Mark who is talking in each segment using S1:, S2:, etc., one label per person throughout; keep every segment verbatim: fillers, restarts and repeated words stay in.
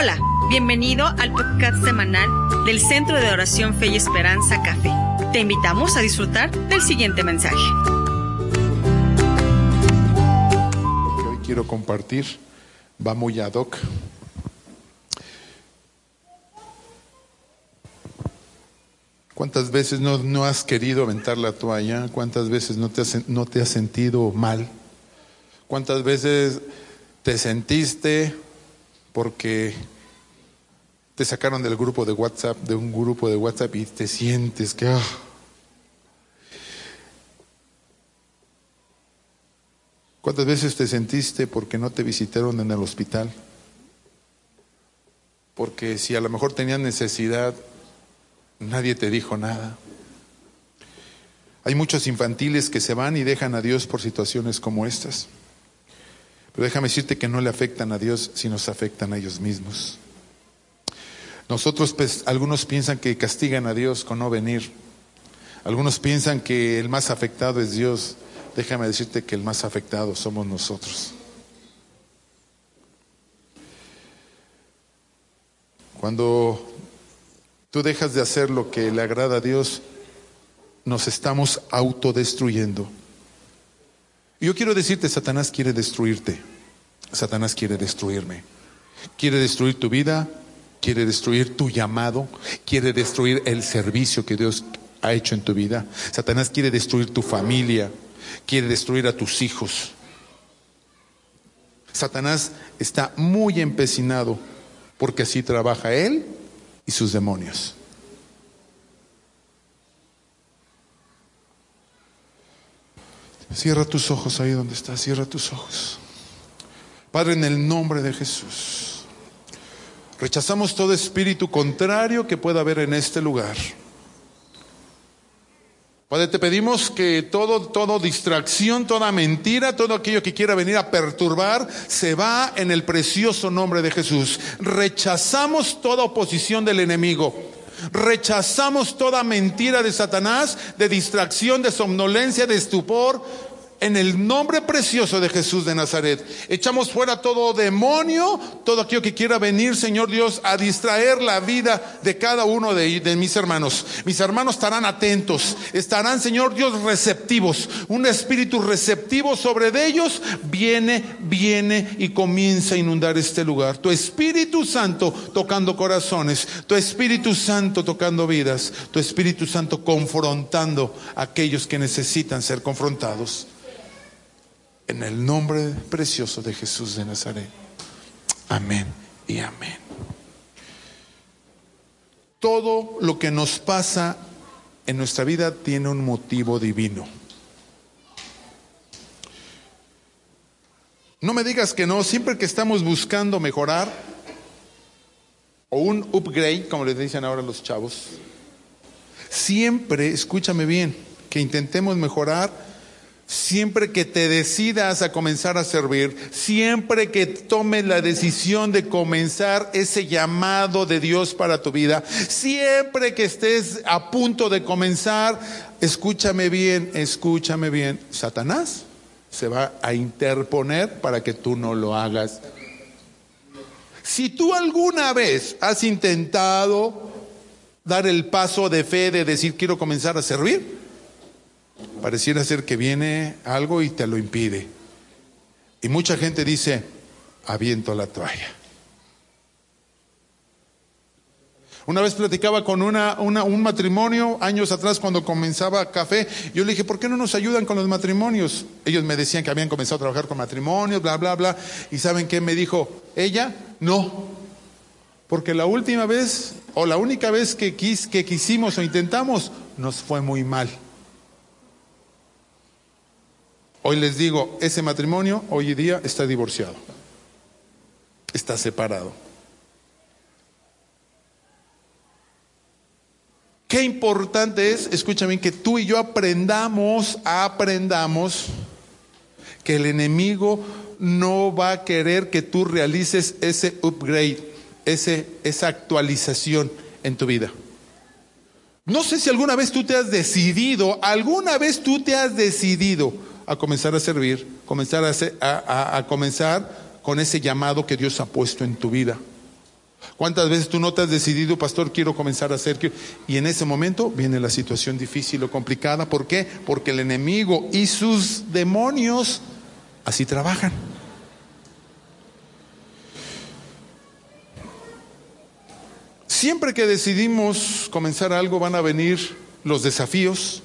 S1: Hola, bienvenido al podcast semanal del Centro de Oración Fe y Esperanza Café. Te invitamos a disfrutar del siguiente mensaje.
S2: Que hoy quiero compartir va muy ad hoc. ¿Cuántas veces no, no has querido aventar la toalla? ¿Cuántas veces no te has, no te has sentido mal? ¿Cuántas veces te sentiste porque te sacaron del grupo de WhatsApp, de un grupo de WhatsApp y te sientes que... Oh. ¿Cuántas veces te sentiste porque no te visitaron en el hospital? Porque si a lo mejor tenías necesidad, nadie te dijo nada. Hay muchos infantiles que se van y dejan a Dios por situaciones como estas. Pero déjame decirte que no le afectan a Dios, sino se afectan a ellos mismos. Nosotros, pues, algunos piensan que castigan a Dios con no venir. Algunos piensan que el más afectado es Dios. Déjame decirte que el más afectado somos nosotros. Cuando tú dejas de hacer lo que le agrada a Dios, nos estamos autodestruyendo. Y yo quiero decirte, Satanás quiere destruirte. Satanás quiere destruirme. Quiere destruir tu vida, quiere destruir tu llamado, quiere destruir el servicio que Dios ha hecho en tu vida. Satanás quiere destruir tu familia, quiere destruir a tus hijos. Satanás está muy empecinado porque así trabaja él y sus demonios. Cierra tus ojos ahí donde estás, cierra tus ojos. Padre, en el nombre de Jesús, rechazamos todo espíritu contrario que pueda haber en este lugar. Padre, te pedimos que todo, todo distracción, toda mentira, todo aquello que quiera venir a perturbar, se va en el precioso nombre de Jesús. Rechazamos toda oposición del enemigo. Rechazamos toda mentira de Satanás, de distracción, de somnolencia, de estupor. En el nombre precioso de Jesús de Nazaret, echamos fuera todo demonio, todo aquello que quiera venir, Señor Dios, a distraer la vida de cada uno de, de mis hermanos. Mis hermanos estarán atentos, estarán, Señor Dios, receptivos. Un espíritu receptivo sobre de ellos viene, viene y comienza a inundar este lugar. Tu Espíritu Santo tocando corazones, tu Espíritu Santo tocando vidas, tu Espíritu Santo confrontando a aquellos que necesitan ser confrontados. En el nombre precioso de Jesús de Nazaret. Amén y amén. Todo lo que nos pasa en nuestra vida tiene un motivo divino. No me digas que no, siempre que estamos buscando mejorar, o un upgrade, como les dicen ahora los chavos, siempre, escúchame bien, que intentemos mejorar. Siempre que te decidas a comenzar a servir, siempre que tomes la decisión de comenzar ese llamado de Dios para tu vida, siempre que estés a punto de comenzar, escúchame bien, escúchame bien, Satanás se va a interponer para que tú no lo hagas. Si tú alguna vez has intentado dar el paso de fe de decir quiero comenzar a servir, pareciera ser que viene algo y te lo impide. Y mucha gente dice, aviento la toalla. Una vez platicaba con una, una, un matrimonio, años atrás cuando comenzaba Café, yo le dije, ¿por qué no nos ayudan con los matrimonios? Ellos me decían que habían comenzado a trabajar con matrimonios, bla, bla, bla. ¿Y saben qué me dijo ella? No. Porque la última vez, o la única vez que, quis, que quisimos o intentamos, nos fue muy mal. Hoy les digo, ese matrimonio hoy día está divorciado, está separado. Qué importante es, escúchame, que tú y yo aprendamos, aprendamos que el enemigo no va a querer que tú realices ese upgrade, ese, esa actualización en tu vida. No sé si alguna vez tú te has decidido, alguna vez tú te has decidido a comenzar a servir, comenzar a, hacer, a, a, a comenzar con ese llamado que Dios ha puesto en tu vida. ¿Cuántas veces tú no te has decidido, pastor, quiero comenzar a hacer? Quiero... Y en ese momento viene la situación difícil o complicada. ¿Por qué? Porque el enemigo y sus demonios así trabajan. Siempre que decidimos comenzar algo van a venir los desafíos.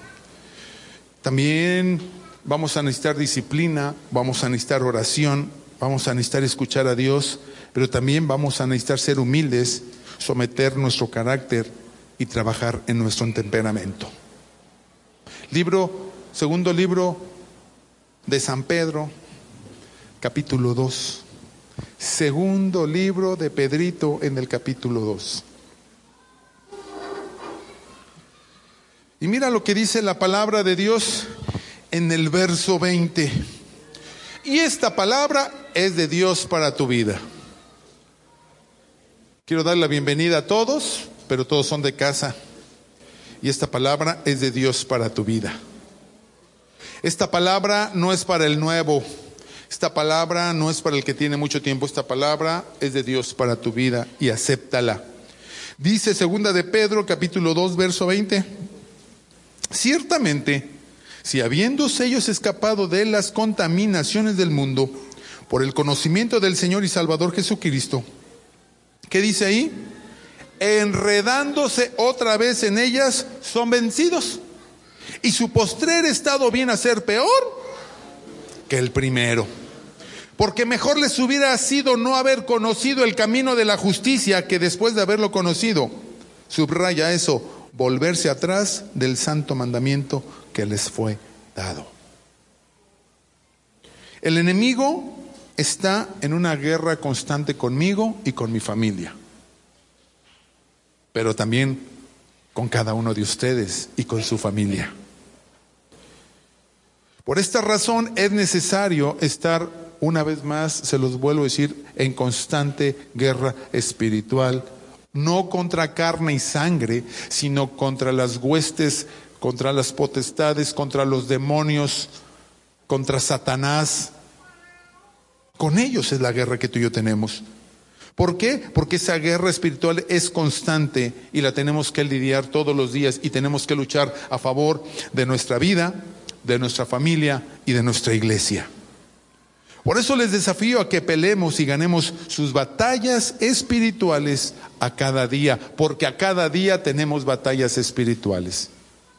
S2: También vamos a necesitar disciplina, vamos a necesitar oración, vamos a necesitar escuchar a Dios, pero también vamos a necesitar ser humildes, someter nuestro carácter y trabajar en nuestro temperamento. Libro, segundo libro de San Pedro, capítulo dos. Segundo libro de Pedrito en el capítulo dos. Y mira lo que dice la palabra de Dios en el verso veinte. Y esta palabra es de Dios para tu vida. Quiero dar la bienvenida a todos, pero todos son de casa. Y esta palabra es de Dios para tu vida. Esta palabra no es para el nuevo. Esta palabra no es para el que tiene mucho tiempo. Esta palabra es de Dios para tu vida y acéptala. Dice segunda de Pedro, capítulo dos, verso veinte. Ciertamente, si habiéndose ellos escapado de las contaminaciones del mundo por el conocimiento del Señor y Salvador Jesucristo, ¿qué dice ahí? Enredándose otra vez en ellas, son vencidos. Y su postrer estado viene a ser peor que el primero. Porque mejor les hubiera sido no haber conocido el camino de la justicia que después de haberlo conocido, subraya eso, volverse atrás del santo mandamiento que les fue dado. El enemigo está en una guerra constante conmigo y con mi familia, pero también con cada uno de ustedes y con su familia. Por esta razón es necesario estar, una vez más, se los vuelvo a decir, en constante guerra espiritual, no contra carne y sangre, sino contra las huestes, contra las potestades, contra los demonios, contra Satanás. Con ellos es la guerra que tú y yo tenemos. ¿Por qué? Porque esa guerra espiritual es constante y la tenemos que lidiar todos los días y tenemos que luchar a favor de nuestra vida, de nuestra familia y de nuestra iglesia. Por eso les desafío a que peleemos y ganemos sus batallas espirituales a cada día, porque a cada día tenemos batallas espirituales.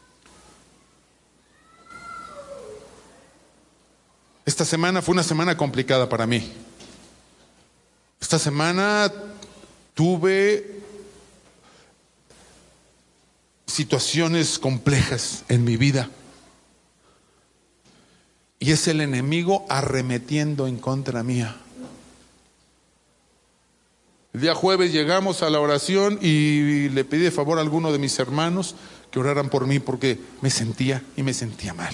S2: Esta semana fue una semana complicada para mí. Esta semana tuve situaciones complejas en mi vida. Y es el enemigo arremetiendo en contra mía. El día jueves llegamos a la oración y le pedí de favor a alguno de mis hermanos que oraran por mí porque me sentía y me sentía mal.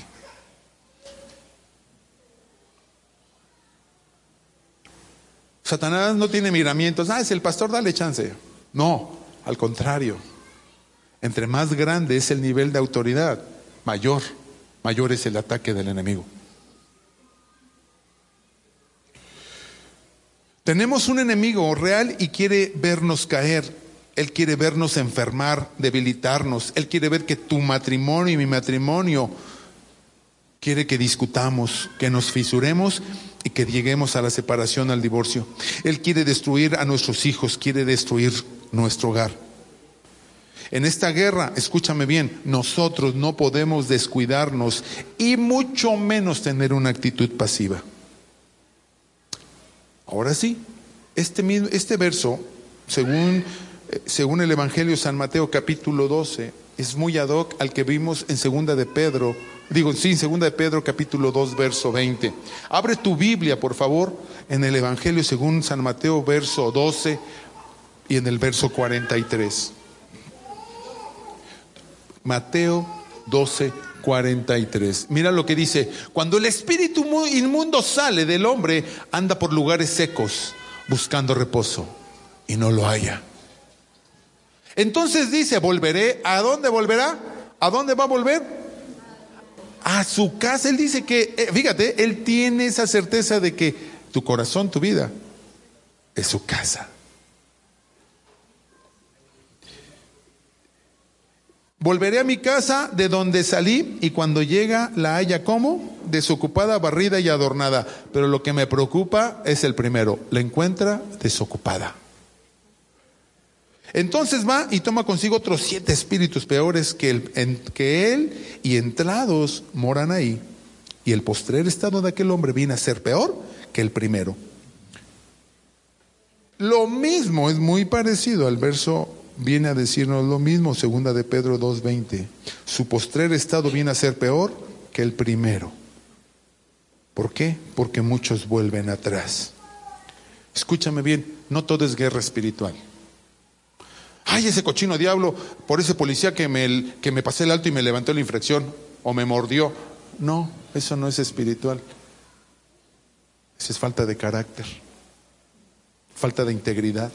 S2: Satanás no tiene miramientos. Ah, es el pastor, dale chance. No, al contrario. Entre más grande es el nivel de autoridad, mayor, mayor es el ataque del enemigo. Tenemos un enemigo real y quiere vernos caer. Él quiere vernos enfermar, debilitarnos. Él quiere ver que tu matrimonio y mi matrimonio, quiere que discutamos, que nos fisuremos y que lleguemos a la separación, al divorcio. Él quiere destruir a nuestros hijos, quiere destruir nuestro hogar. En esta guerra, escúchame bien, nosotros no podemos descuidarnos y mucho menos tener una actitud pasiva. Ahora sí, este, este verso, según, según el Evangelio de San Mateo capítulo doce, es muy ad hoc al que vimos en segunda de Pedro, digo sí, en segunda de Pedro capítulo dos, verso veinte. Abre tu Biblia, por favor, en el Evangelio según San Mateo, verso doce y en el verso cuarenta y tres. Mateo doce, cuarenta y tres. Mira lo que dice: cuando el espíritu inmundo sale del hombre, anda por lugares secos buscando reposo y no lo halla. Entonces dice: volveré. ¿A dónde volverá? ¿A dónde va a volver? A su casa. Él dice que, fíjate, él tiene esa certeza de que tu corazón, tu vida, es su casa. Volveré a mi casa de donde salí y cuando llega la haya como desocupada, barrida y adornada. Pero lo que me preocupa es el primero, la encuentra desocupada. Entonces va y toma consigo otros siete espíritus peores que él, en, que él y entrados moran ahí. Y el postrer estado de aquel hombre viene a ser peor que el primero. Lo mismo, es muy parecido al verso, viene a decirnos lo mismo, segunda de Pedro dos veinte. Su postrer estado viene a ser peor que el primero. ¿Por qué? Porque muchos vuelven atrás. Escúchame bien, no todo es guerra espiritual. Ay, ese cochino diablo, por ese policía que me, que me pasé el alto y me levantó la infracción o me mordió. No, eso no es espiritual. Eso es falta de carácter, falta de integridad.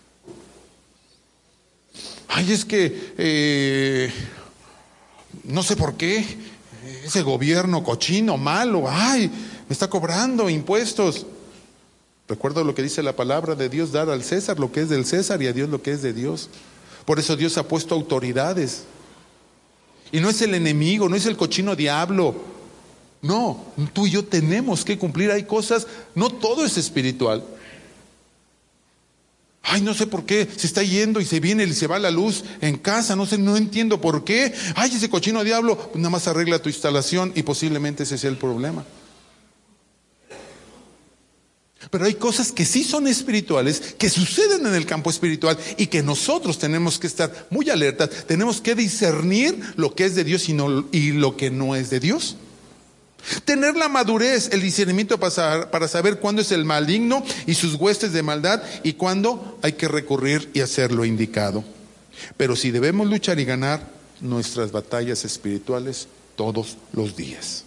S2: Ay, es que eh, no sé por qué ese gobierno cochino, malo, ay, me está cobrando impuestos. Recuerdo lo que dice la palabra de Dios, dar al César lo que es del César y a Dios lo que es de Dios. Por eso Dios ha puesto autoridades. Y no es el enemigo, no es el cochino diablo. No, tú y yo tenemos que cumplir. Hay cosas, no todo es espiritual. Ay, no sé por qué se está yendo y se viene y se va la luz en casa, no sé, no entiendo por qué. Ay, ese cochino diablo, pues nada más arregla tu instalación y posiblemente ese sea el problema. Pero hay cosas que sí son espirituales, que suceden en el campo espiritual y que nosotros tenemos que estar muy alertas, tenemos que discernir lo que es de Dios y, no, y lo que no es de Dios. Tener la madurez, el discernimiento para, para saber cuándo es el maligno y sus huestes de maldad y cuándo hay que recurrir y hacer lo indicado. Pero sí debemos luchar y ganar nuestras batallas espirituales todos los días.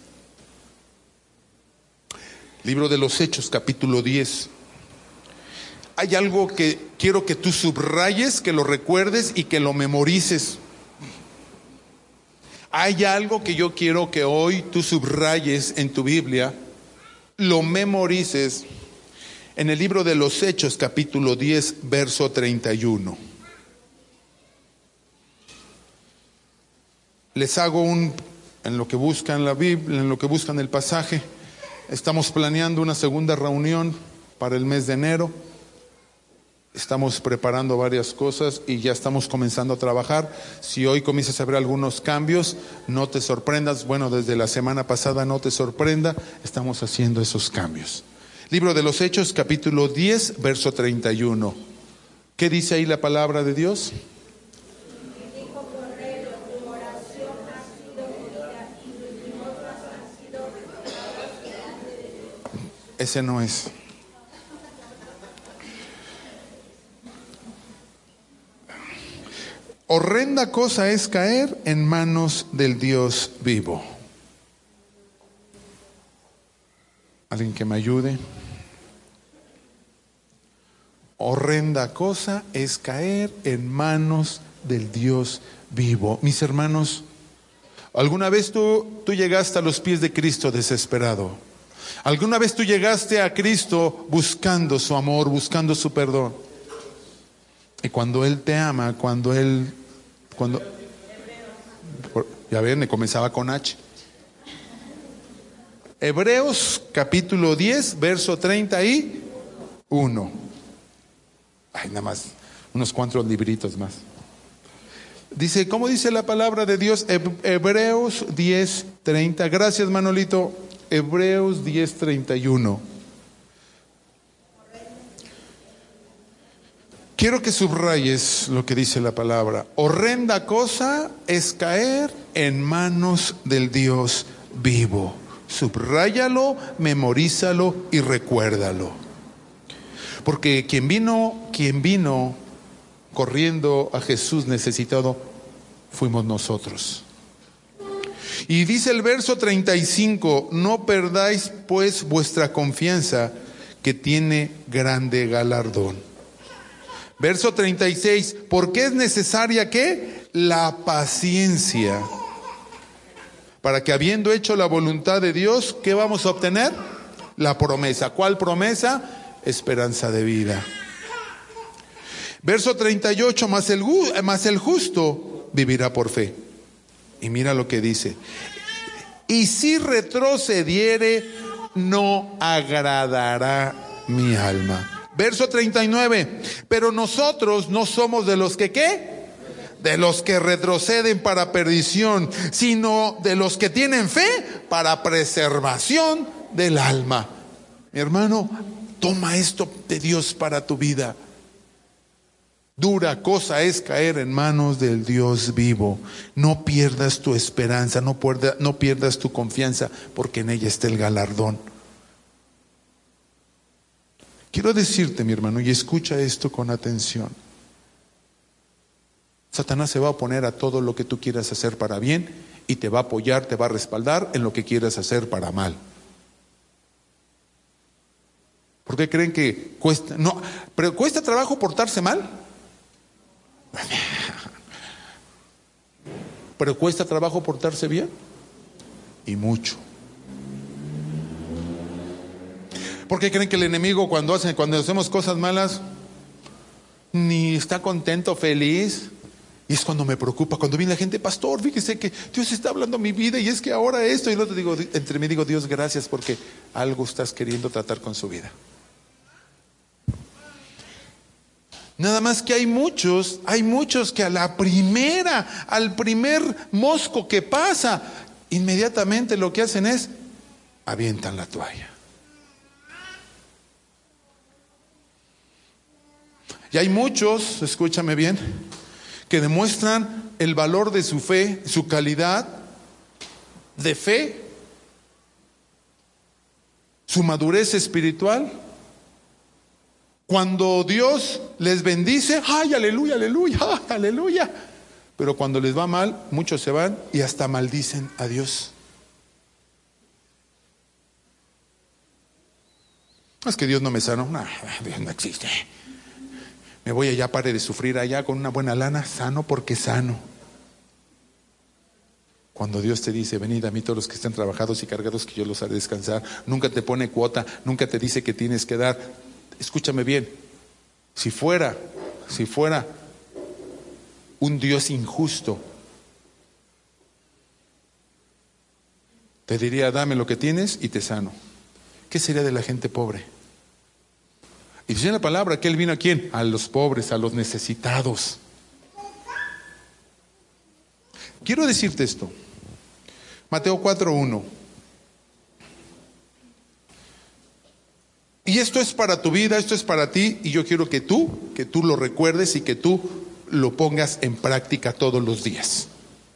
S2: Libro de los Hechos, capítulo diez. Hay algo que quiero que tú subrayes, que lo recuerdes y que lo memorices. Hay algo que yo quiero que hoy tú subrayes en tu Biblia, lo memorices. En el libro de los Hechos, capítulo diez, verso treinta y uno. Les hago un, en lo que buscan la Biblia, en lo que buscan el pasaje. Estamos planeando una segunda reunión para el mes de enero. Estamos preparando varias cosas y ya estamos comenzando a trabajar. Si hoy comienzas a ver algunos cambios, no te sorprendas. Bueno, desde la semana pasada no te sorprenda. Estamos haciendo esos cambios. Libro de los Hechos, capítulo diez, verso treinta y uno. ¿Qué dice ahí la palabra de Dios? Ese no es. Horrenda cosa es caer en manos del Dios vivo. ¿Alguien que me ayude? Horrenda cosa es caer en manos del Dios vivo. Mis hermanos, ¿alguna vez tú, tú llegaste a los pies de Cristo desesperado? ¿Alguna vez tú llegaste a Cristo buscando su amor, buscando su perdón? Y cuando Él te ama, cuando Él, cuando, ya ven, me comenzaba con H. Hebreos capítulo diez, verso treinta y uno. Ay, nada más, unos cuantos libritos más. Dice, ¿cómo dice la palabra de Dios? Hebreos diez, treinta. Gracias, Manolito. Hebreos diez, treinta y uno. Quiero que subrayes lo que dice la palabra. Horrenda cosa es caer en manos del Dios vivo. Subráyalo, memorízalo y recuérdalo. Porque quien vino, quien vino corriendo a Jesús necesitado, fuimos nosotros. Y dice el verso treinta y cinco, no perdáis pues vuestra confianza, que tiene grande galardón. Verso treinta y seis, porque es necesaria ¿qué? La paciencia, para que habiendo hecho la voluntad de Dios, ¿qué vamos a obtener? La promesa. ¿Cuál promesa? Esperanza de vida. Verso treinta y ocho, mas el, mas el justo vivirá por fe. Y mira lo que dice. Y si retrocediere, no agradará mi alma. Verso treinta y nueve. Pero nosotros no somos de los que ¿qué? De los que retroceden para perdición, sino de los que tienen fe para preservación del alma. Mi hermano, toma esto de Dios para tu vida. Dura cosa es caer en manos del Dios vivo. No pierdas tu esperanza, no pierdas, no pierdas tu confianza, porque en ella está el galardón. Quiero decirte, mi hermano, y escucha esto con atención. Satanás se va a oponer a todo lo que tú quieras hacer para bien y te va a apoyar, te va a respaldar en lo que quieras hacer para mal. ¿Por qué creen que cuesta? No, pero ¿cuesta trabajo portarse mal? ¿Pero cuesta trabajo portarse bien? Y mucho. ¿Por qué creen que el enemigo cuando hace, cuando hacemos cosas malas ni está contento, feliz? Y es cuando me preocupa, cuando viene la gente, pastor, fíjese que Dios está hablando mi vida y es que ahora esto, y no te digo, entre mí digo, Dios, gracias porque algo estás queriendo tratar con su vida. Nada más que hay muchos, hay muchos que a la primera, al primer mosco que pasa, inmediatamente lo que hacen es, avientan la toalla. Y hay muchos, escúchame bien, que demuestran el valor de su fe, su calidad de fe, su madurez espiritual, cuando Dios les bendice, ¡ay, aleluya, aleluya, aleluya! Pero cuando les va mal, muchos se van y hasta maldicen a Dios. Es que Dios no me sanó. No, Dios no existe. Me voy allá, pare de sufrir allá con una buena lana, sano porque sano. Cuando Dios te dice, venid a mí todos los que estén trabajados y cargados, que yo los haré descansar. Nunca te pone cuota, nunca te dice que tienes que dar. Escúchame bien, si fuera, si fuera un Dios injusto, te diría, dame lo que tienes y te sano. ¿Qué sería de la gente pobre? Y dice la palabra que Él vino a ¿quién? A los pobres, a los necesitados. Quiero decirte esto. Mateo cuatro uno. Y esto es para tu vida, esto es para ti, y yo quiero que tú, que tú lo recuerdes y que tú lo pongas en práctica todos los días.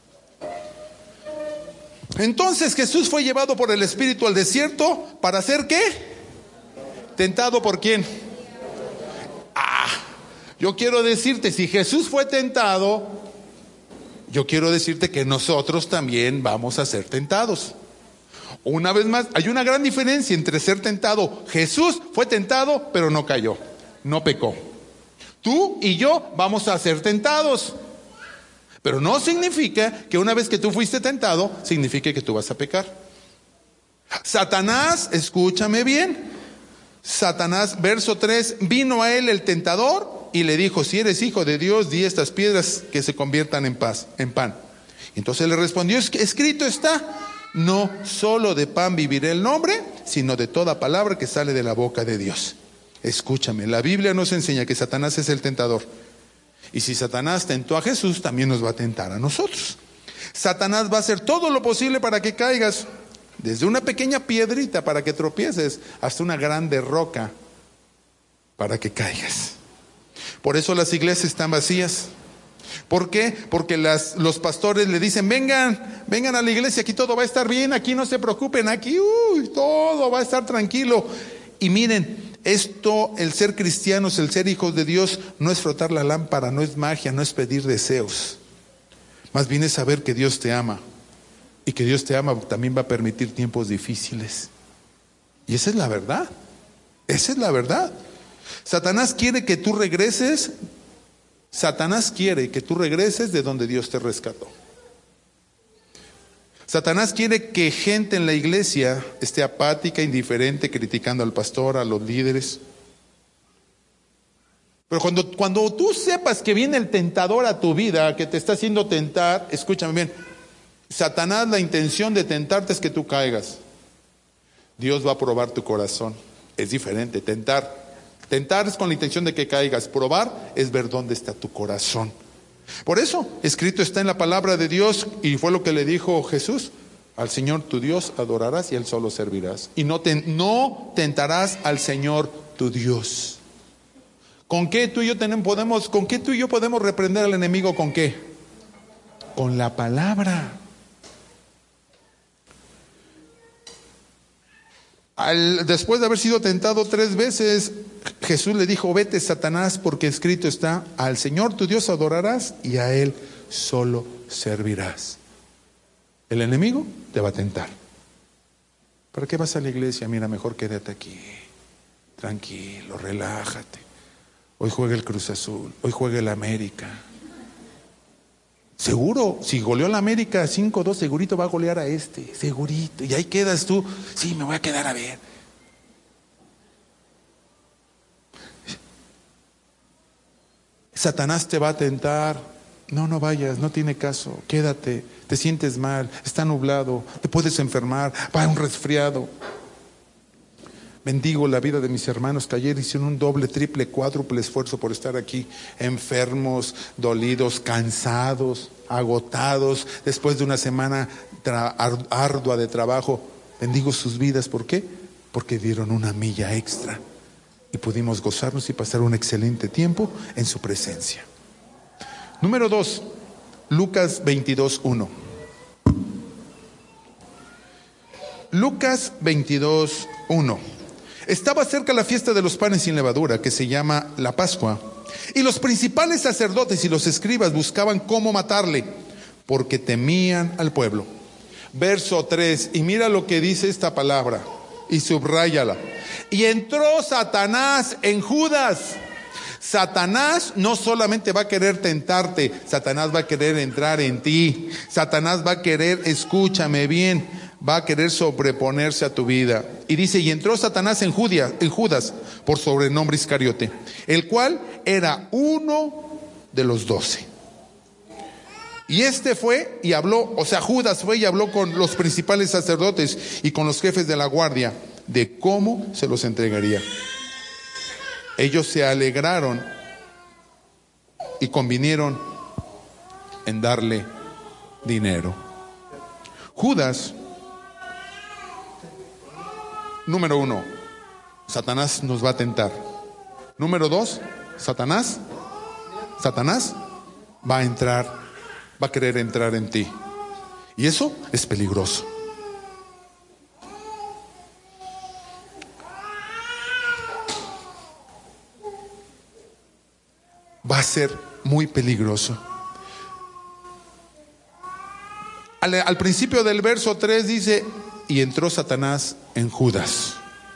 S2: Entonces Jesús fue llevado por el Espíritu al desierto para hacer ¿qué? ¿Tentado por quién? Ah, yo quiero decirte, si Jesús fue tentado, yo quiero decirte que nosotros también vamos a ser tentados. Una vez más, hay una gran diferencia entre ser tentado. Jesús fue tentado, pero no cayó, no pecó. Tú y yo vamos a ser tentados. Pero no significa que una vez que tú fuiste tentado, signifique que tú vas a pecar. Satanás, escúchame bien. Satanás, verso tres, vino a él el tentador y le dijo, si eres hijo de Dios, di estas piedras que se conviertan en paz, en pan. Entonces le respondió, escrito está, no solo de pan vivirá el hombre, sino de toda palabra que sale de la boca de Dios. Escúchame, la Biblia nos enseña que Satanás es el tentador. Y si Satanás tentó a Jesús, también nos va a tentar a nosotros. Satanás va a hacer todo lo posible para que caigas, desde una pequeña piedrita para que tropieces, hasta una grande roca para que caigas. Por eso las iglesias están vacías. ¿Por qué? Porque las, los pastores le dicen, vengan, vengan a la iglesia, aquí todo va a estar bien, aquí no se preocupen, aquí uy, todo va a estar tranquilo. Y miren, esto, el ser cristianos, el ser hijos de Dios, no es frotar la lámpara, no es magia, no es pedir deseos. Más bien es saber que Dios te ama. Y que Dios te ama también va a permitir tiempos difíciles. Y esa es la verdad. Esa es la verdad. Satanás quiere que tú regreses. Satanás quiere que tú regreses de donde Dios te rescató. Satanás quiere que gente en la iglesia esté apática, indiferente, criticando al pastor, a los líderes. Pero cuando, cuando tú sepas que viene el tentador a tu vida, que te está haciendo tentar, escúchame bien, Satanás, la intención de tentarte es que tú caigas. Dios va a probar tu corazón. Es diferente, tentar. Tentar es con la intención de que caigas. Probar es ver dónde está tu corazón. Por eso, escrito está en la palabra de Dios, y fue lo que le dijo Jesús: al Señor tu Dios adorarás y Él solo servirás. Y no, ten, no tentarás al Señor tu Dios. ¿Con qué tú y yo tenemos, podemos, con qué tú y yo podemos reprender al enemigo? ¿Con qué? Con la palabra. Al, después de haber sido tentado tres veces, Jesús le dijo: vete, Satanás, porque escrito está: al Señor tu Dios adorarás y a Él solo servirás. El enemigo te va a tentar. ¿Para qué vas a la iglesia? Mira, mejor quédate aquí, tranquilo, relájate. Hoy juega el Cruz Azul, hoy juega el América. Seguro, si goleó la América cinco dos, segurito va a golear a este, segurito. Y ahí quedas tú: sí, me voy a quedar a ver. Satanás te va a tentar: no, no vayas, no tiene caso, quédate, te sientes mal, está nublado, te puedes enfermar, va a un resfriado. Bendigo la vida de mis hermanos que ayer hicieron un doble, triple, cuádruple esfuerzo por estar aquí, enfermos, dolidos, cansados, agotados, después de una semana ardua de trabajo. Bendigo sus vidas. ¿Por qué? Porque dieron una milla extra y pudimos gozarnos y pasar un excelente tiempo en su presencia. Número dos, Lucas veintidós uno. Lucas veintidós uno. Estaba cerca la fiesta de los panes sin levadura, que se llama la Pascua, y los principales sacerdotes y los escribas buscaban cómo matarle, porque temían al pueblo. Verso tres, y mira lo que dice esta palabra, y subráyala. Y entró Satanás en Judas. Satanás no solamente va a querer tentarte, Satanás va a querer entrar en ti. Satanás va a querer, escúchame bien, va a querer sobreponerse a tu vida. Y dice: y entró Satanás en Judas, en Judas, por sobrenombre Iscariote, el cual era uno de los doce. Y este fue y habló, o sea, Judas fue y habló con los principales sacerdotes y con los jefes de la guardia de cómo se los entregaría. Ellos se alegraron y convinieron en darle dinero. Judas, número uno, Satanás nos va a tentar. Número dos, Satanás, Satanás va a entrar, va a querer entrar en ti. Y eso es peligroso. Va a ser muy peligroso. Al, al principio del verso tres dice: y entró Satanás en Judas.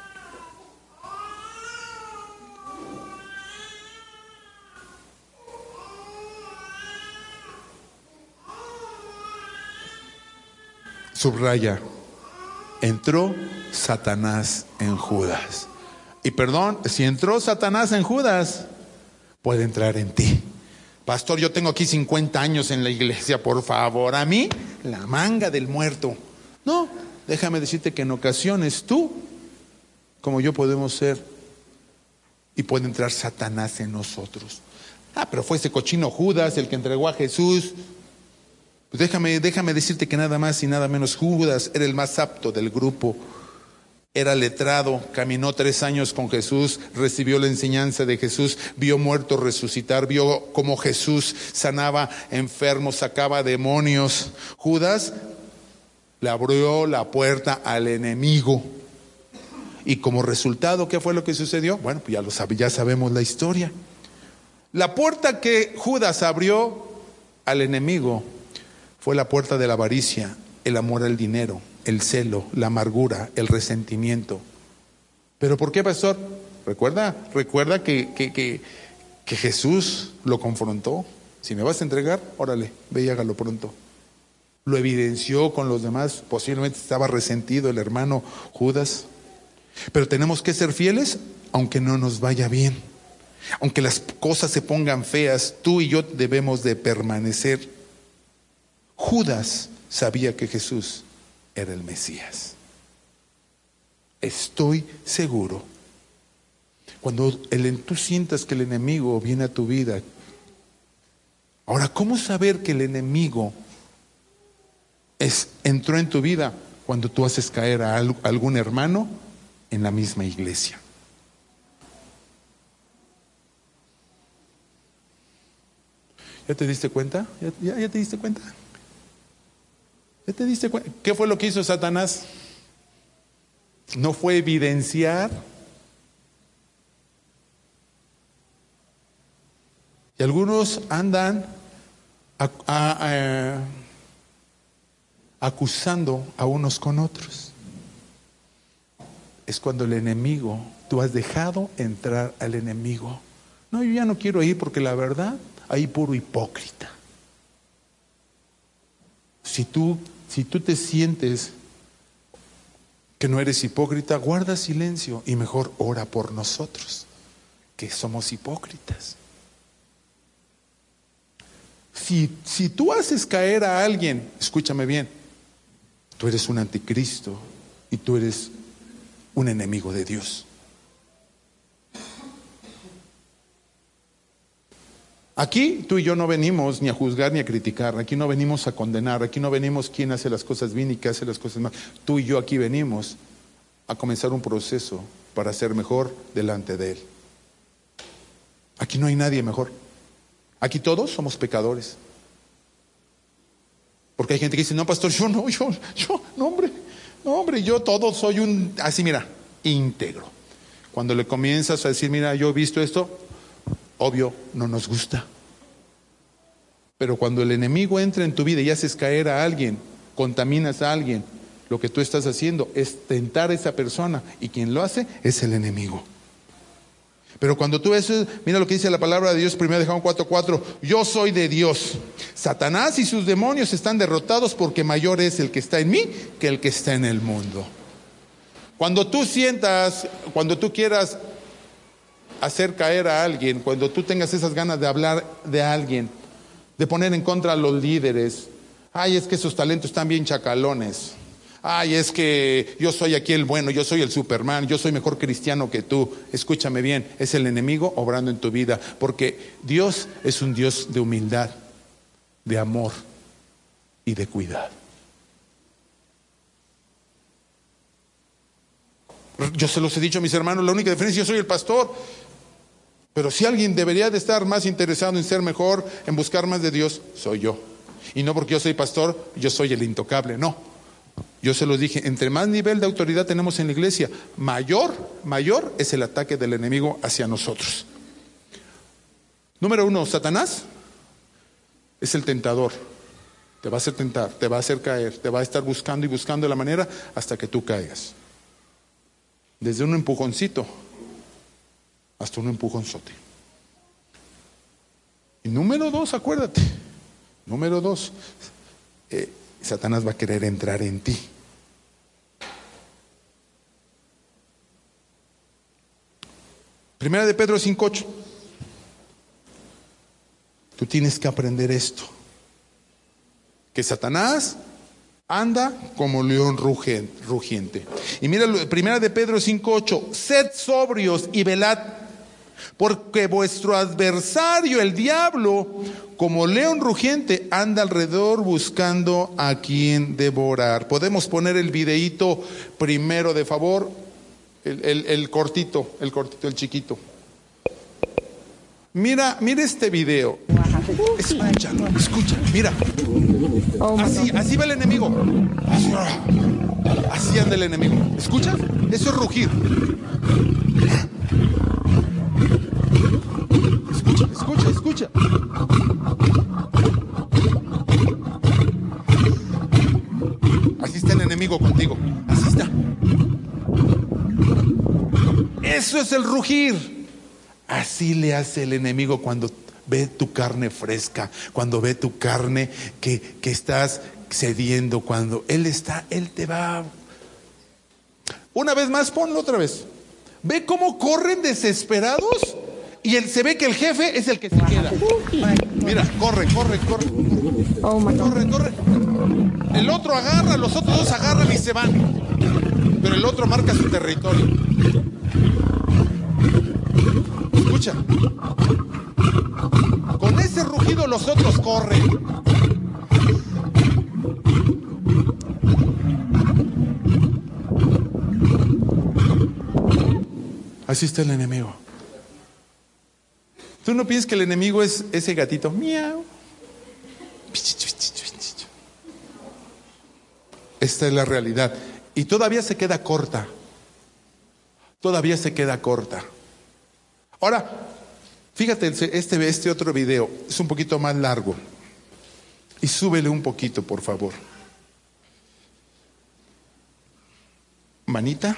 S2: Subraya: entró Satanás en Judas. Y perdón, si entró Satanás en Judas, puede entrar en ti. Pastor, yo tengo aquí cincuenta años en la iglesia, por favor, a mí la manga del muerto. No, déjame decirte que en ocasiones tú, como yo, podemos ser, y puede entrar Satanás en nosotros. Ah, pero fue ese cochino Judas el que entregó a Jesús. Pues déjame, déjame decirte que nada más y nada menos, Judas era el más apto del grupo. Era letrado, caminó tres años con Jesús, recibió la enseñanza de Jesús, vio muertos resucitar, vio cómo Jesús sanaba enfermos, sacaba demonios. Judas le abrió la puerta al enemigo. Y como resultado, ¿qué fue lo que sucedió? Bueno, pues ya lo sabe, ya sabemos la historia. La puerta que Judas abrió al enemigo fue la puerta de la avaricia, el amor al dinero, el celo, la amargura, el resentimiento. ¿Pero por qué, pastor? Recuerda, recuerda que, que, que, que Jesús lo confrontó. Si me vas a entregar, órale, ve y hágalo pronto. Lo evidenció con los demás. Posiblemente estaba resentido el hermano Judas. Pero tenemos que ser fieles aunque no nos vaya bien. Aunque las cosas se pongan feas, tú y yo debemos de permanecer. Judas sabía que Jesús era el Mesías. Estoy seguro. Cuando el, tú sientas que el enemigo viene a tu vida. Ahora, ¿cómo saber que el enemigo es, entró en tu vida? Cuando tú haces caer a algún hermano en la misma iglesia. ¿Ya te diste cuenta? ¿Ya, ya, ya te diste cuenta? ¿Ya te diste cuenta? ¿Qué fue lo que hizo Satanás? No fue evidenciar. Y algunos andan a, a, a, acusando a unos con otros. Es cuando el enemigo, tú has dejado entrar al enemigo. No, yo ya no quiero ir porque la verdad, hay puro hipócrita. Si tú, si tú te sientes que no eres hipócrita, guarda silencio y mejor ora por nosotros, que somos hipócritas. Si, si tú haces caer a alguien, escúchame bien, tú eres un anticristo y tú eres un enemigo de Dios. Aquí tú y yo no venimos ni a juzgar ni a criticar, aquí no venimos a condenar, aquí no venimos quién hace las cosas bien y quién hace las cosas mal. Tú y yo aquí venimos a comenzar un proceso para ser mejor delante de Él. Aquí no hay nadie mejor. Aquí todos somos pecadores. Porque hay gente que dice, no, pastor, yo no, yo, yo, no, hombre, no, hombre, yo todo soy un, así mira, íntegro. Cuando le comienzas a decir, mira, yo he visto esto, obvio, no nos gusta. Pero cuando el enemigo entra en tu vida y haces caer a alguien, contaminas a alguien, lo que tú estás haciendo es tentar a esa persona, y quien lo hace es el enemigo. Pero cuando tú ves, mira lo que dice la palabra de Dios, primero de Juan cuatro cuatro, yo soy de Dios. Satanás y sus demonios están derrotados porque mayor es el que está en mí que el que está en el mundo. Cuando tú sientas, cuando tú quieras hacer caer a alguien, cuando tú tengas esas ganas de hablar de alguien, de poner en contra a los líderes, ay, es que sus talentos están bien chacalones. Ay, es que yo soy aquí el bueno, yo soy el Superman, yo soy mejor cristiano que tú. Escúchame bien, es el enemigo obrando en tu vida, porque Dios es un Dios de humildad, de amor y de cuidado. Yo se los he dicho a mis hermanos, la única diferencia, yo soy el pastor, pero si alguien debería de estar más interesado en ser mejor, en buscar más de Dios, soy yo. Y no porque yo soy pastor, yo soy el intocable, no. Yo se los dije, entre más nivel de autoridad tenemos en la iglesia, mayor, mayor es el ataque del enemigo hacia nosotros. Número uno, Satanás es el tentador. Te va a hacer tentar, te va a hacer caer, te va a estar buscando y buscando la manera hasta que tú caigas. Desde un empujoncito hasta un empujonzote. Y número dos, acuérdate, número dos, eh, Satanás va a querer entrar en ti. Primera de Pedro cinco ocho. Tú tienes que aprender esto. Que Satanás anda como león rugiente. Y mira, Primera de Pedro cinco ocho. Sed sobrios y velad, porque vuestro adversario, el diablo, como león rugiente, anda alrededor buscando a quien devorar. Podemos poner el videíto primero, de favor, el, el, el cortito, el cortito, el chiquito. Mira, mira este video. Escúchalo, escucha, mira. Así, así va el enemigo. Así, así anda el enemigo. ¿Escuchas? Eso es rugir. Escucha, escucha, escucha. Así está el enemigo contigo. Así está. Eso es el rugir. Así le hace el enemigo cuando ve tu carne fresca, cuando ve tu carne que, que estás cediendo, cuando Él está, Él te va. Una vez más, ponlo otra vez. Ve cómo corren desesperados y él, se ve que el jefe es el que se queda. Mira, corre, corre, corre.
S3: Oh my God.
S2: Corre, corre. El otro agarra, los otros dos agarran y se van. Pero el otro marca su territorio. Escucha. Con ese rugido los otros corren. Así está el enemigo. ¿Tú no piensas que el enemigo es ese gatito? Miau. Esta es la realidad. Y todavía se queda corta. Todavía se queda corta. Ahora, fíjate, este, este otro video es un poquito más largo. Y súbele un poquito, por favor. Manita.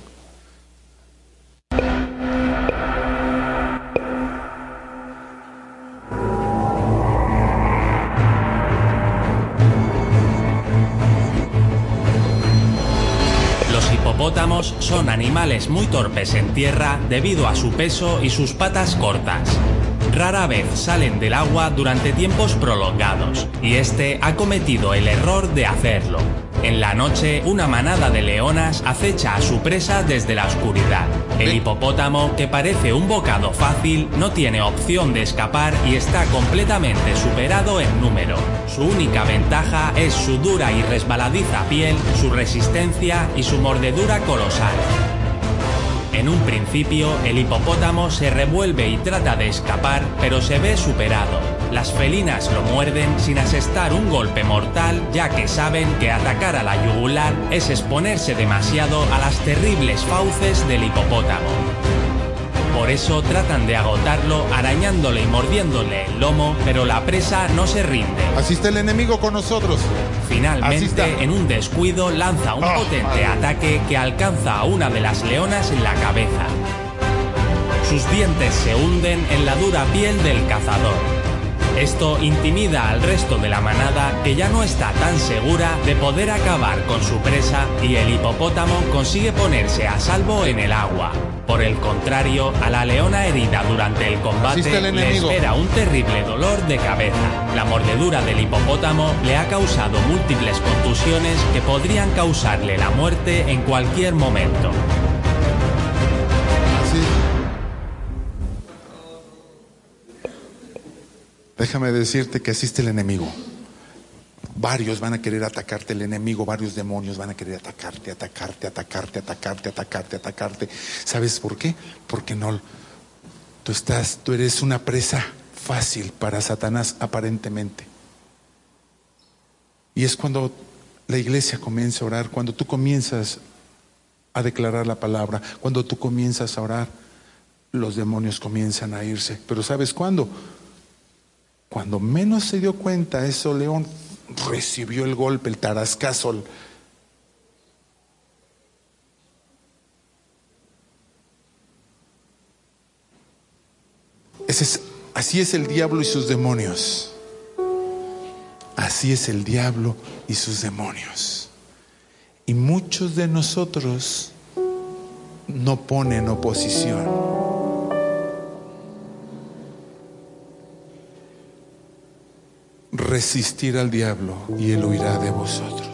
S4: Los hipopótamos son animales muy torpes en tierra debido a su peso y sus patas cortas. Rara vez salen del agua durante tiempos prolongados, y este ha cometido el error de hacerlo. En la noche, una manada de leonas acecha a su presa desde la oscuridad. El hipopótamo, que parece un bocado fácil, no tiene opción de escapar y está completamente superado en número. Su única ventaja es su dura y resbaladiza piel, su resistencia y su mordedura colosal. En un principio, el hipopótamo se revuelve y trata de escapar, pero se ve superado. Las felinas lo muerden sin asestar un golpe mortal, ya que saben que atacar a la yugular es exponerse demasiado a las terribles fauces del hipopótamo. Por eso tratan de agotarlo arañándole y mordiéndole el lomo, pero la presa no se rinde.
S2: Así está el enemigo con nosotros.
S4: Finalmente, en un descuido, lanza un
S2: Oh,
S4: potente
S2: madre.
S4: ataque que alcanza a una de las leonas en la cabeza. Sus dientes se hunden en la dura piel del cazador. Esto intimida al resto de la manada, que ya no está tan segura de poder acabar con su presa, y el hipopótamo consigue ponerse a salvo en el agua. Por el contrario, a la leona herida durante el
S2: Así
S4: combate
S2: está el
S4: le
S2: enemigo.
S4: espera un terrible dolor de cabeza. La mordedura del hipopótamo le ha causado múltiples contusiones que podrían causarle la muerte en cualquier momento.
S2: Así. Déjame decirte que así está el enemigo. Varios van a querer atacarte, el enemigo, varios demonios van a querer atacarte, atacarte, atacarte, atacarte, atacarte, atacarte. ¿Sabes por qué? Porque no, tú estás, tú eres una presa fácil para Satanás aparentemente. Y es cuando la iglesia comienza a orar, cuando tú comienzas a declarar la palabra, cuando tú comienzas a orar, los demonios comienzan a irse. Pero ¿sabes cuándo? Cuando menos se dio cuenta, ese león recibió el golpe, el tarascazo. Ese es, así es el diablo y sus demonios. Así es el diablo y sus demonios. Y muchos de nosotros no ponen oposición. Resistir al diablo y él huirá de vosotros.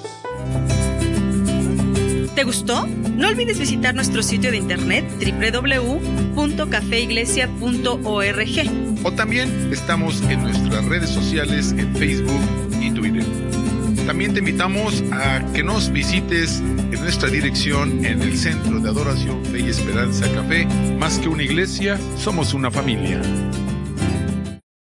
S1: ¿Te gustó? No olvides visitar nuestro sitio de internet doble u doble u doble u punto café iglesia punto org.
S2: O también estamos en nuestras redes sociales en Facebook y Twitter. También te invitamos a que nos visites en nuestra dirección en el Centro de Adoración Fe y Esperanza Café. Más que una iglesia, somos una familia.